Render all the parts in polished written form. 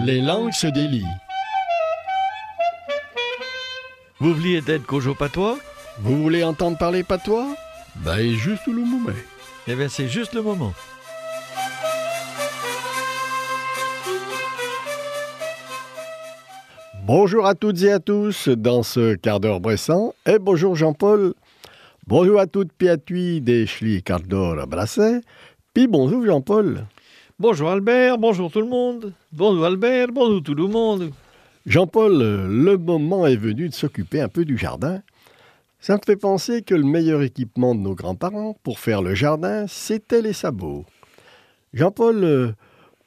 Les langues se délient. Vous vouliez d'être Kojo Patois? Vous voulez entendre parler patois? Ben, juste le moment. Eh bien, c'est juste le moment. Bonjour à toutes et à tous dans ce quart d'heure bressant. Et bonjour Jean-Paul. Bonjour à toutes et à tous des chli quart d'heure brassés. Puis bonjour Jean-Paul. Bonjour Albert, bonjour tout le monde. Bonjour Albert, bonjour tout le monde. Jean-Paul, le moment est venu de s'occuper un peu du jardin. Ça me fait penser que le meilleur équipement de nos grands-parents pour faire le jardin, c'était les sabots. Jean-Paul,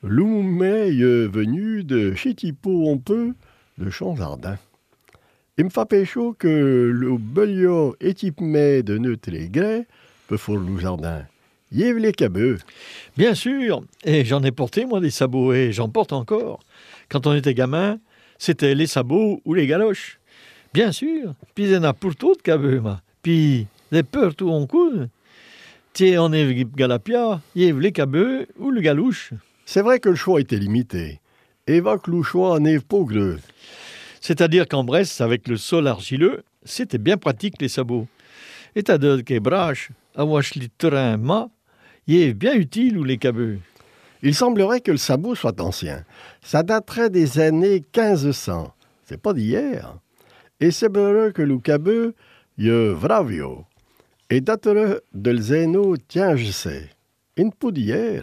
l'oumé est venu de Chitipo on peut de Champ-Jardin. Il me fait pécho que le meilleur équipement de notre grès peut faire le jardin. Yves les cabeux. Bien sûr, et j'en ai porté moi des sabots et j'en porte encore. Quand on était gamin, c'était les sabots ou les galoches. Bien sûr, puis il y en a pour tout de cabeux, puis des peurs tout en coude. Tiens, on est galapia, Yves les cabeux ou le galouche. C'est vrai que le choix était limité. Et va que le choix n'est pas gros. C'est-à-dire qu'en Bresse, avec le sol argileux, c'était bien pratique les sabots. Et t'as de quebrache, à wash les terrains ma, il est bien utile ou les cabeux. Il semblerait que le sabot soit ancien. Ça daterait des années 1500. C'est pas d'hier. Et c'est vrai que le cabeux, il est vravio. Et daterait de l'zéno, tiens, je sais. Une peu d'hier.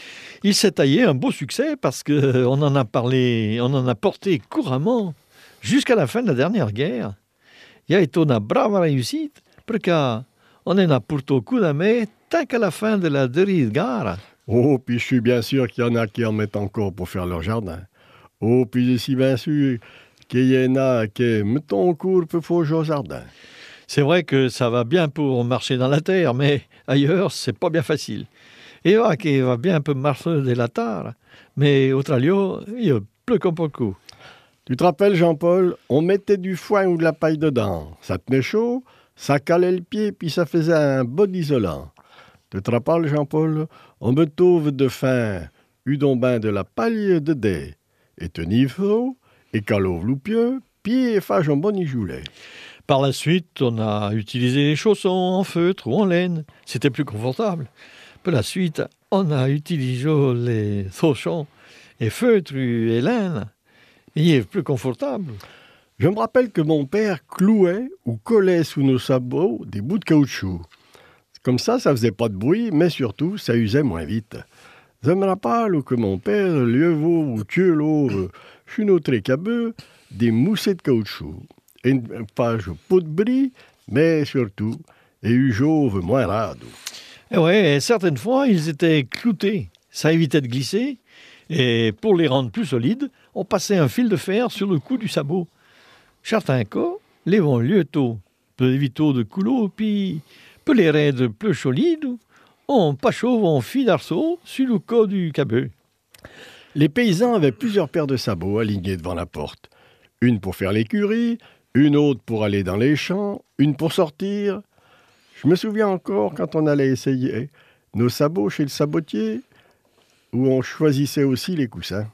Il s'est taillé un beau succès parce qu'on en a parlé, on en a porté couramment jusqu'à la fin de la dernière guerre. Il y a été une brave réussite parce qu'on en a pour tout coup d'amé tant qu'à la fin de la dernière guerre. Oh, puis je suis bien sûr qu'il y en a qui en mettent encore pour faire leur jardin. Oh, puis je suis bien sûr qu'il y en a qui mettent en cours pour faire leur jardin. C'est vrai que ça va bien pour marcher dans la terre, mais ailleurs, c'est pas bien facile. Et va qui va bien un peu marcher de la terre, mais au tralio, il y a plus comme beaucoup. Tu te rappelles, Jean-Paul, on mettait du foin ou de la paille dedans. Ça tenait chaud, ça calait le pied, puis ça faisait un bon isolant. Tu te rappelles, Jean-Paul, on me trouve de fin, udon bain de la paille de dé, et tenifro, et calove loupieux, puis fâche un bon ijoulet. Par la suite, on a utilisé les chaussons en feutre ou en laine. C'était plus confortable. Par la suite, on a utilisé les chaussons et feutre et laine. Il est plus confortable. Je me rappelle que mon père clouait ou collait sous nos sabots des bouts de caoutchouc. Comme ça faisait pas de bruit, mais surtout, ça usait moins vite. Je me rappelle que mon père, lieuveau ou tuelo, chez notre cabeux, des moussets de caoutchouc. Et une page pas de bris, mais surtout, et une jauve moins rade. Et ouais, certaines fois, ils étaient cloutés. Ça évitait de glisser. Et pour les rendre plus solides, on passait un fil de fer sur le cou du sabot. Certains cas, les vont lieuto, peu évito de couleau, puis peu les raides plus solides, on pas chauve en fil d'arceau sur le cou du cabeux. Les paysans avaient plusieurs paires de sabots alignés devant la porte. Une pour faire l'écurie, une autre pour aller dans les champs, une pour sortir. Je me souviens encore quand on allait essayer nos sabots chez le sabotier, où on choisissait aussi les coussins.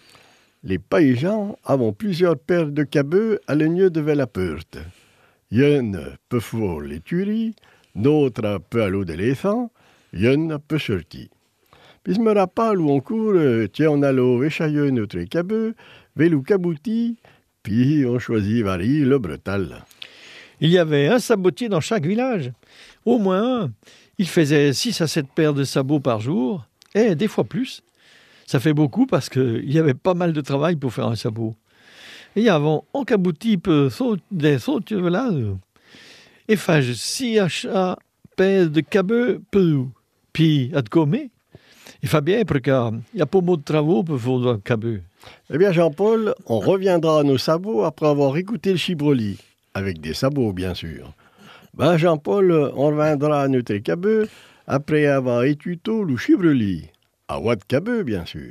Les paysans avaient plusieurs paires de cabeux à l'aigneux de la porte. Y'en peut faire les tueries, d'autres peut à l'eau d'éléphant, y'en peut sortir. Puis je me rappelle où on court, tiens, on allait échailler notre cabeux, vélo cabouti, puis on choisit varie le bretal. Il y avait un sabotier dans chaque village. Au moins un. Il faisait 6 à 7 paires de sabots par jour, et des fois plus. Ça fait beaucoup parce qu'il y avait pas mal de travail pour faire un sabot. Et il y avait un cabouti des sauts là. Et fage 6 à paires de cabeux peu. Puis à de commer. Il fait bien parce qu'il n'y a pas beaucoup de travaux pour faire un cabeux. Eh bien, Jean-Paul, on reviendra à nos sabots après avoir écouté le chibroli. Avec des sabots, bien sûr. Ben, Jean-Paul, on reviendra à notre cabeux après avoir étudié le chibroli. À Watt cabeux, bien sûr.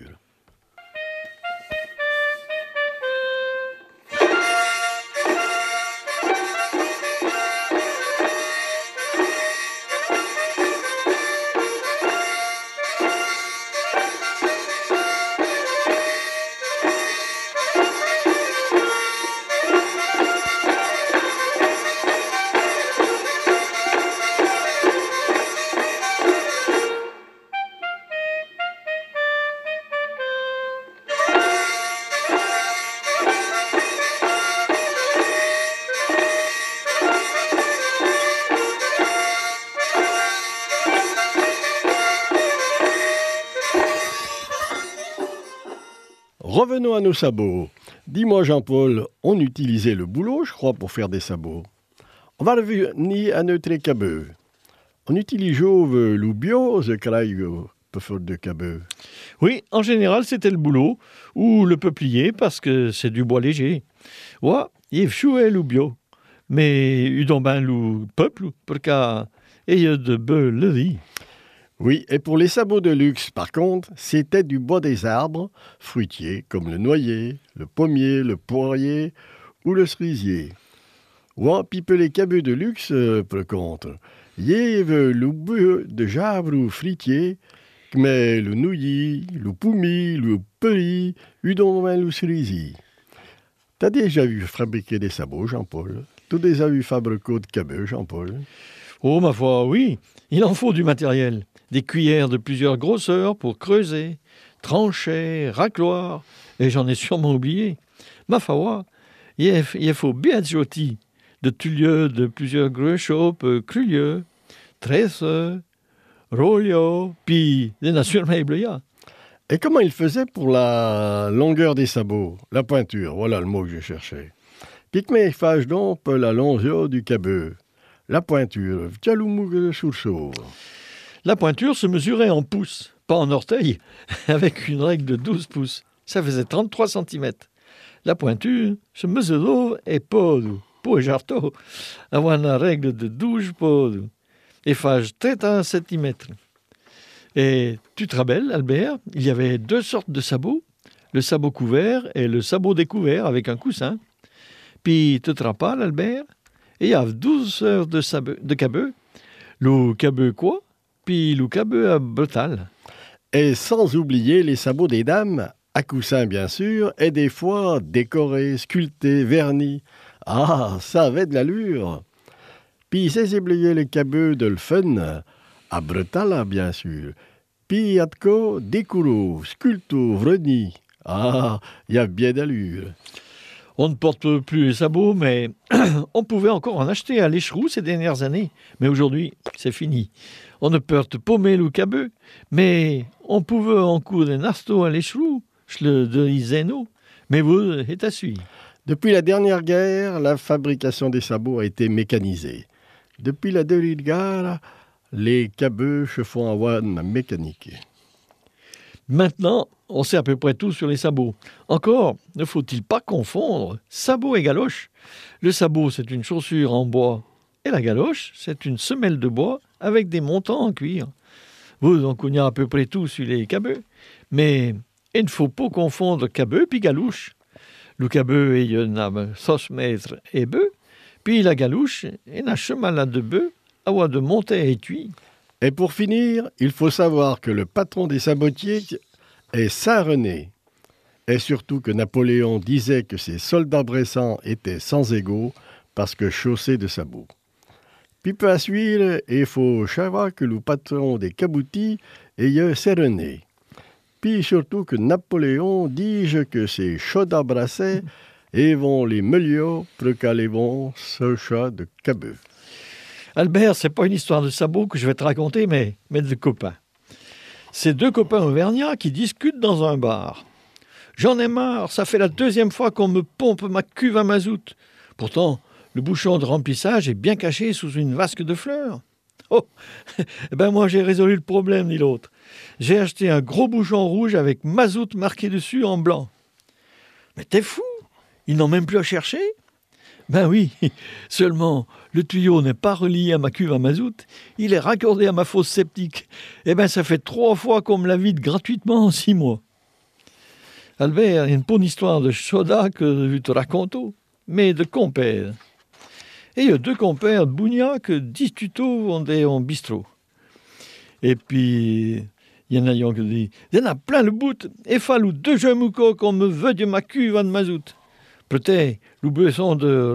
Revenons à nos sabots. Dis-moi, Jean-Paul, on utilisait le boulot, je crois, pour faire des sabots. On va revenir à notre cabeux. On utilise le bio, the craig, pour faire de cabeux. Oui, en général, c'était le boulot ou le peuplier parce que c'est du bois léger. Ouais, il chouait le bio. Mais udon ben le peuple, pour qu'à ait de beu le riz. Oui, et pour les sabots de luxe, par contre, c'était du bois des arbres, fruitiers, comme le noyer, le pommier, le poirier ou le cerisier. Ouais, puis pour les cabeux de luxe, par contre, il y avait le bois de jabre ou fritier, mais le nouillis, le poumi, le peri, udon ben le cerisier. T'as déjà vu fabriquer des sabots, Jean-Paul? T'as déjà vu fabriquer de cabeux, Jean-Paul? Oh, ma foi, oui, il en faut du matériel. Des cuillères de plusieurs grosseurs pour creuser, trancher, racloir, et j'en ai sûrement oublié. Ma foi, il faut bien joti de tulieux de plusieurs grechopes, crulieux, tresse, rolio, puis des nations meubles. Et comment il faisait pour la longueur des sabots? La pointure, voilà le mot que je cherchais. Pique mes fâche donc pour la longueur du cabeux. La pointure, tialoumou sur chaud. La pointure se mesurait en pouces, pas en orteils, avec une règle de 12 pouces. Ça faisait 33 cm. La pointure se mesurait et podo, po et jarto, avoir une règle de 12 podo, et fâche 31 cm. Et tu te rappelles, Albert, il y avait deux sortes de sabots, le sabot couvert et le sabot découvert avec un coussin. Puis tu te rappelles, Albert, et il y a 12 heures de cabeux, le cabeux quoi, puis le cabeux à bretal. Et sans oublier les sabots des dames, à coussin bien sûr, et des fois décorés, sculptés, vernis. Ah, ça avait de l'allure. Puis c'est oublier les cabeux de le fun, à bretal bien sûr. Puis à quoi découro, sculpto, vernis. Ah, il y a bien d'allure. On ne porte plus les sabots, mais on pouvait encore en acheter à l'écheroux ces dernières années. Mais aujourd'hui, c'est fini. On ne porte pas le cabeux, mais on pouvait en coudre un arceau à l'écheroux, je le disais nous. Mais vous, est à suivre. Depuis la dernière guerre, la fabrication des sabots a été mécanisée. Depuis la deuxième guerre, les cabeux se font avoir mécanique. Maintenant, on sait à peu près tout sur les sabots. Encore, ne faut-il pas confondre sabot et galoche. Le sabot, c'est une chaussure en bois, et la galoche, c'est une semelle de bois avec des montants en cuir. Vous en connaissez à peu près tout sur les cabeux, mais il ne faut pas confondre cabeux puis galouche. Le cabeux est un 6 mètres et bœuf, puis la galouche est un chemin de bœuf, à de monter et tuer. Et pour finir, il faut savoir que le patron des sabotiers est Saint-René. Et surtout que Napoléon disait que ses soldats bressants étaient sans égaux parce que chaussés de sabots. Puis peu à suivre, il faut savoir que le patron des caboutis est Saint-René. Puis surtout que Napoléon dit que ses soldats brassés et vont les meliors pour qu'elles vont ce chat de cabeux. Albert, c'est pas une histoire de sabots que je vais te raconter, mais de copains. C'est deux copains auvergnats qui discutent dans un bar. J'en ai marre, ça fait la deuxième fois qu'on me pompe ma cuve à mazout. Pourtant, le bouchon de remplissage est bien caché sous une vasque de fleurs. Oh, ben moi j'ai résolu le problème, dit l'autre. J'ai acheté un gros bouchon rouge avec mazout marqué dessus en blanc. Mais t'es fou, ils n'ont même plus à chercher. Ben oui, seulement le tuyau n'est pas relié à ma cuve à mazout, il est raccordé à ma fosse septique. Eh ben ça fait 3 fois qu'on me la vide gratuitement en 6 mois. Albert, il y a une bonne histoire de soda que je te raconte, mais de compères. Et il y a 2 compères de Bougnac que 10 tutos en bistrot. Et puis, il y en a qui dit, il y en a plein le bout, et fallu 2 jeunes moucots qu'on me veut de ma cuve à mazout. Peut-être, le besoin de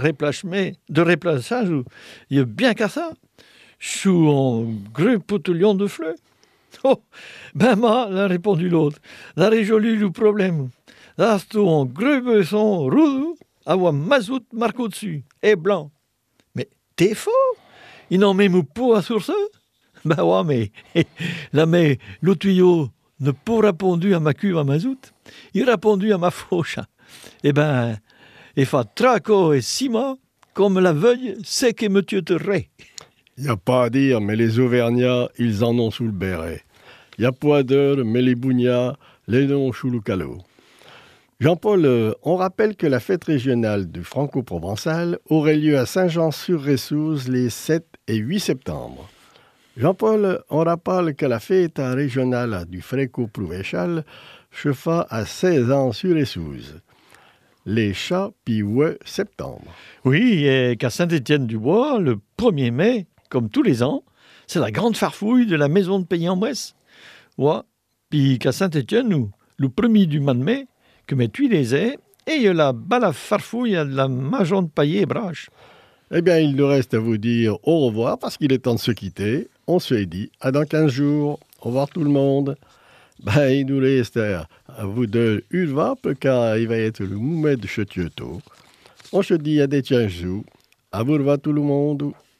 replaçage, il y a bien qu'à ça. Sous un gros potelion de fleurs. Oh, ben ma, a répondu l'autre, a résolu le problème. Là, c'est un gros besoin rouge, avoir mazout marqué au-dessus, et blanc. Mais t'es fort, ils n'ont même pas sur ça. Ben ouais, mais là, mais le tuyau n'a pas répondu à ma cuve à mazout. Il a répondu à ma fauche. Eh ben, il fait traco et ciment, comme la veuille, c'est que monsieur te ré. Y a pas à dire, mais les Auvergnats, ils en ont sous le béret. Y a pas d'heure, mais les Bougnats, les noms sous le calot. Jean-Paul, on rappelle que la fête régionale du franco-provençal aurait lieu à Saint-Jean-sur-Ressouze les 7 et 8 septembre. Jean-Paul, on rappelle que la fête régionale du franco-provençal se fait à 16 ans sur Ressouze. Les chats puis 8 septembre. Oui, et qu'à Saint-Étienne-du-Bois, le 1er mai, comme tous les ans, c'est la grande farfouille de la maison de pays en Bresse. Ouais, puis qu'à Saint-Étienne, nous, le 1er du mois de mai, que mes les aies, et il y a la belle farfouille de la maison de paillé et brache. Eh bien, il nous reste à vous dire au revoir parce qu'il est temps de se quitter. On se dit à dans 15 jours. Au revoir tout le monde. Ben, il nous reste à vous deux une vape car il va être le moumet de Chetioto. On se dit à des 15 jours. À vous revoir tout le monde.